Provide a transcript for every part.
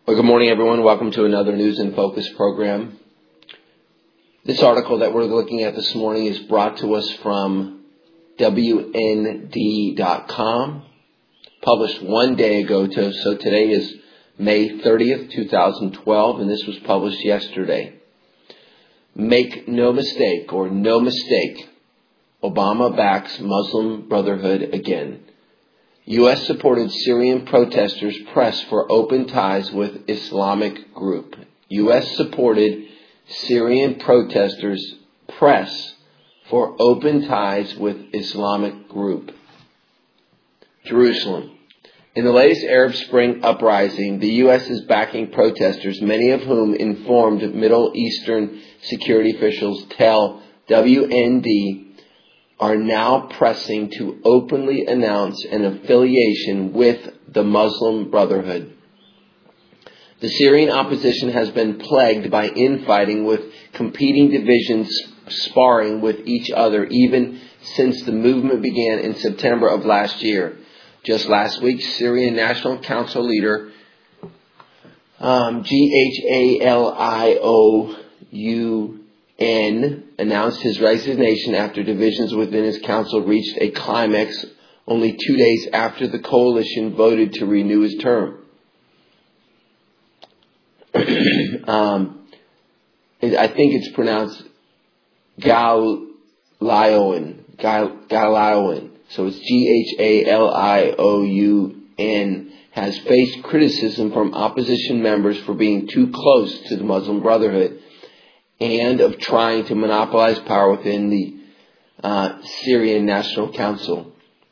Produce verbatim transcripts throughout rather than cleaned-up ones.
Well, good morning, everyone. Welcome to another News in Focus program. This article that we're looking at this morning is brought to us from W N D dot com, published one day ago. To, so today is May thirtieth, twenty twelve, and this was published yesterday. Make no mistake, or no mistake, Obama backs Muslim Brotherhood again. U S-supported Syrian protesters press for open ties with Islamic group. U S-supported Syrian protesters press for open ties with Islamic group. Jerusalem. In the latest Arab Spring uprising, the U S is backing protesters, many of whom informed Middle Eastern security officials tell W N D are now pressing to openly announce an affiliation with the Muslim Brotherhood. The Syrian opposition has been plagued by infighting, with competing divisions sparring with each other even since the movement began in September of last year. Just last week, Syrian National Council leader um, G H A L I O U N announced his resignation after divisions within his council reached a climax only two days after the coalition voted to renew his term. um, I think it's pronounced Galion. Galion. So it's G H A L I O U N, has faced criticism from opposition members for being too close to the Muslim Brotherhood and of trying to monopolize power within the uh, Syrian National Council.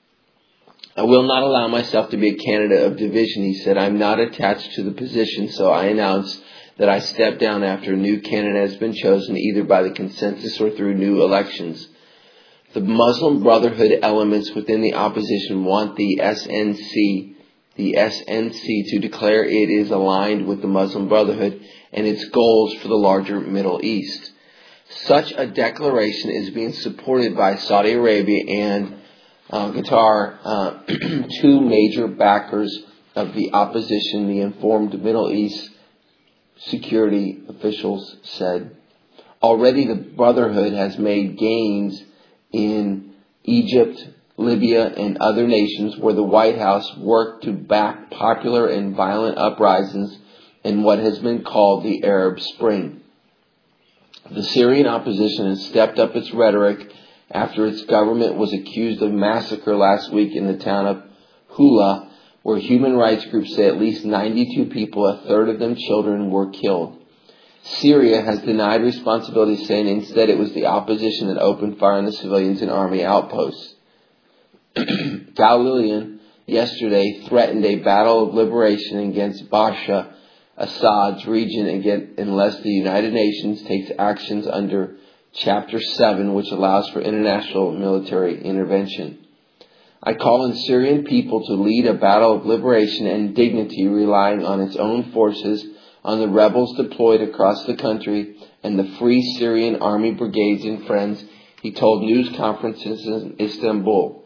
I will not allow myself to be a candidate of division, he said. I'm not attached to the position, so I announce that I step down after a new candidate has been chosen, either by the consensus or through new elections. The Muslim Brotherhood elements within the opposition want the S N C, the S N C to declare it is aligned with the Muslim Brotherhood and its goals for the larger Middle East. Such a declaration is being supported by Saudi Arabia and uh, Qatar, uh, two major backers of the opposition, the informed Middle East security officials said. Already the Brotherhood has made gains in Egypt, Libya, and other nations where the White House worked to back popular and violent uprisings in what has been called the Arab Spring. The Syrian opposition has stepped up its rhetoric after its government was accused of massacre last week in the town of Hula, where human rights groups say at least ninety-two people, a third of them children, were killed. Syria has denied responsibility, saying instead it was the opposition that opened fire on the civilians and army outposts. Galilean yesterday threatened a battle of liberation against Bashar Assad's region again unless the United Nations takes actions under Chapter seven, which allows for international military intervention. I call on Syrian people to lead a battle of liberation and dignity, relying on its own forces, on the rebels deployed across the country, and the Free Syrian Army brigades and friends, he told news conferences in Istanbul.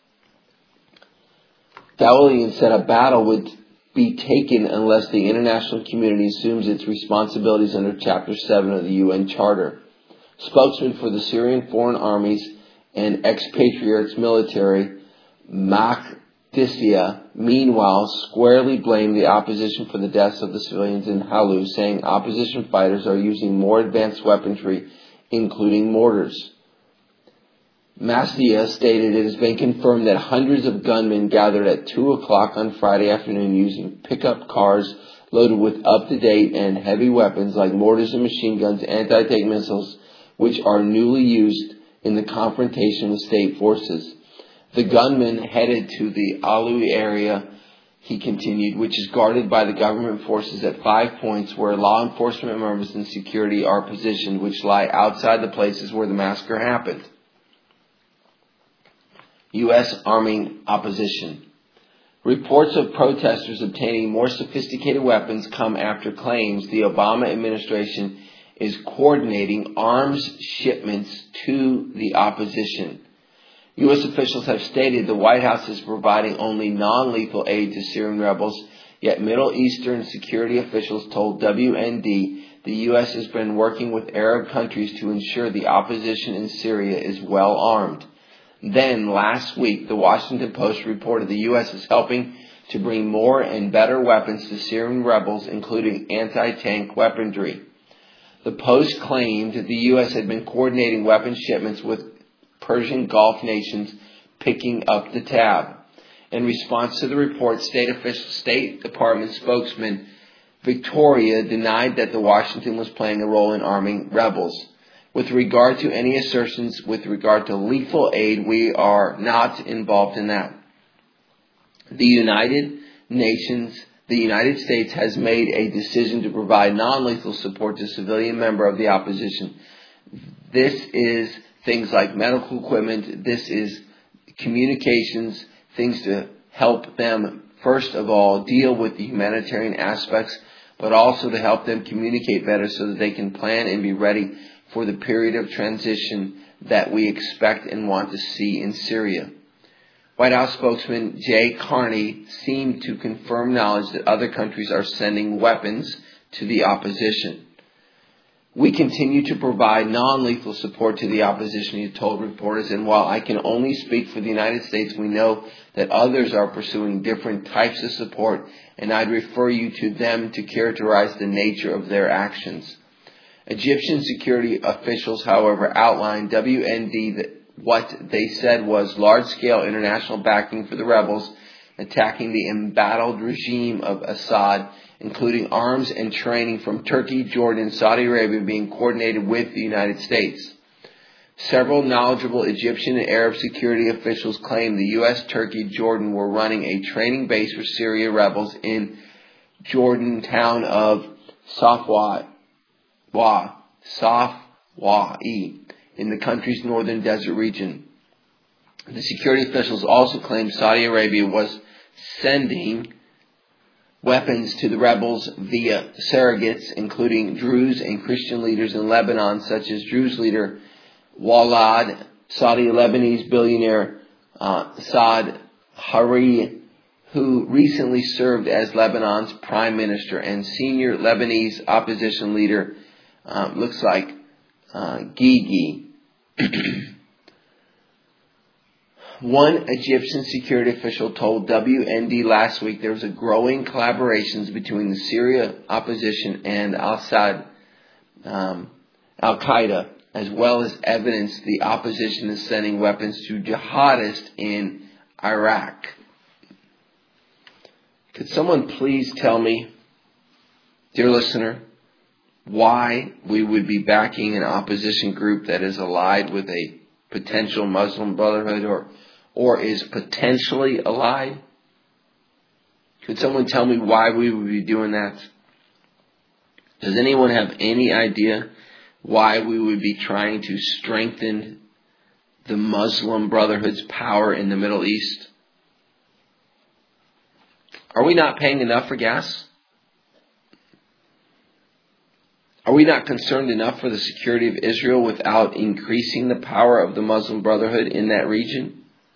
Galilean said a battle would be taken unless the international community assumes its responsibilities under Chapter seven of the U N Charter. Spokesman for the Syrian Foreign Armies and Expatriates Military, Makdissia, meanwhile, squarely blamed the opposition for the deaths of the civilians in Halu, saying opposition fighters are using more advanced weaponry, including mortars. Masdia stated it has been confirmed that hundreds of gunmen gathered at two o'clock on Friday afternoon using pickup cars loaded with up-to-date and heavy weapons like mortars and machine guns, anti-tank missiles, which are newly used in the confrontation with state forces. The gunmen headed to the Alu area, he continued, which is guarded by the government forces at five points where law enforcement members and security are positioned, which lie outside the places where the massacre happened. U S arming opposition. Reports of protesters obtaining more sophisticated weapons come after claims the Obama administration is coordinating arms shipments to the opposition. U S officials have stated the White House is providing only non-lethal aid to Syrian rebels, Yet Middle Eastern security officials told W N D the U S has been working with Arab countries to ensure the opposition in Syria is well armed. Then, last week, the Washington Post reported the U S is helping to bring more and better weapons to Syrian rebels, including anti-tank weaponry. The Post claimed that the U S had been coordinating weapons shipments with Persian Gulf nations, picking up the tab. In response to the report, State official, State Department spokesman Victoria denied that the Washington was playing a role in arming rebels. With regard to any assertions with regard to lethal aid, we are not involved in that. The United Nations, the United States has made a decision to provide non-lethal support to civilian member of the opposition. This is things like medical equipment. This is communications, things to help them, first of all, deal with the humanitarian aspects, but also to help them communicate better so that they can plan and be ready for the period of transition that we expect and want to see in Syria. White House spokesman Jay Carney seemed to confirm knowledge that other countries are sending weapons to the opposition. We continue to provide non-lethal support to the opposition, he told reporters, and while I can only speak for the United States, we know that others are pursuing different types of support, and I'd refer you to them to characterize the nature of their actions. Egyptian security officials, however, outlined W N D that what they said was large-scale international backing for the rebels attacking the embattled regime of Assad, including arms and training from Turkey, Jordan, and Saudi Arabia being coordinated with the United States. Several knowledgeable Egyptian and Arab security officials claim the U S, Turkey, Jordan were running a training base for Syria rebels in Jordan town of Safwa, Safwa'i, in the country's northern desert region. The security officials also claimed Saudi Arabia was sending weapons to the rebels via surrogates, including Druze and Christian leaders in Lebanon, such as Druze leader Walad, Saudi Lebanese billionaire uh, Saad Hariri, who recently served as Lebanon's prime minister, and senior Lebanese opposition leader, uh, looks like uh, Gigi. One Egyptian security official told W N D last week there was a growing collaborations between the Syria opposition and Al-Assad, um, Al-Qaeda, as well as evidence the opposition is sending weapons to jihadists in Iraq. Could someone please tell me, dear listener, why we would be backing an opposition group that is allied with a potential Muslim Brotherhood or or is potentially allied? Could someone tell me why we would be doing that? Does anyone have any idea why we would be trying to strengthen the Muslim Brotherhood's power in the Middle East? Are we not paying enough for gas? Are we not concerned enough for the security of Israel without increasing the power of the Muslim Brotherhood in that region?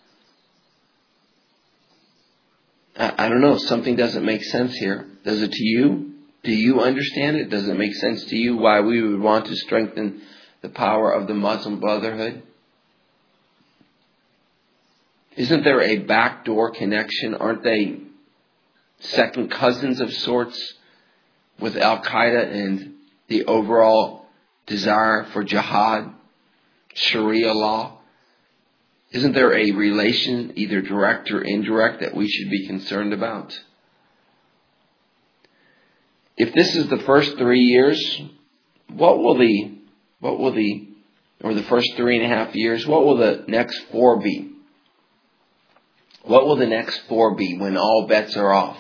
I, I don't know. Something doesn't make sense here. Does it to you? Do you understand it? Does it make sense to you why we would want to strengthen the power of the Muslim Brotherhood? Isn't there a backdoor connection? Aren't they second cousins of sorts with Al-Qaeda and the overall desire for jihad, Sharia law? Isn't there a relation, either direct or indirect, that we should be concerned about? If this is the first three years, what will the, what will the, or the first three and a half years, what will the next four be? What will the next four be when all bets are off?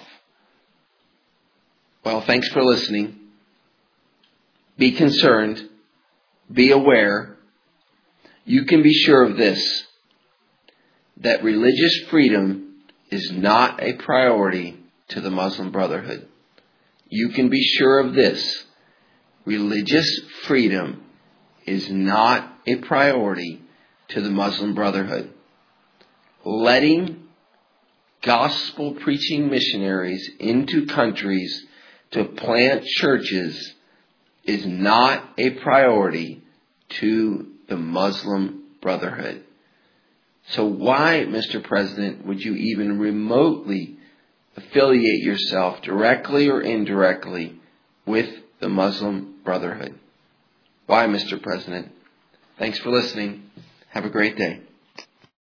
Well, thanks for listening. Be concerned. Be aware. You can be sure of this, that religious freedom is not a priority to the Muslim Brotherhood. You can be sure of this. Religious freedom is not a priority to the Muslim Brotherhood. Letting gospel preaching missionaries into countries to plant churches is not a priority to the Muslim Brotherhood. So why, Mister President, would you even remotely affiliate yourself directly or indirectly with the Muslim Brotherhood? Why, Mister President? Thanks for listening. Have a great day.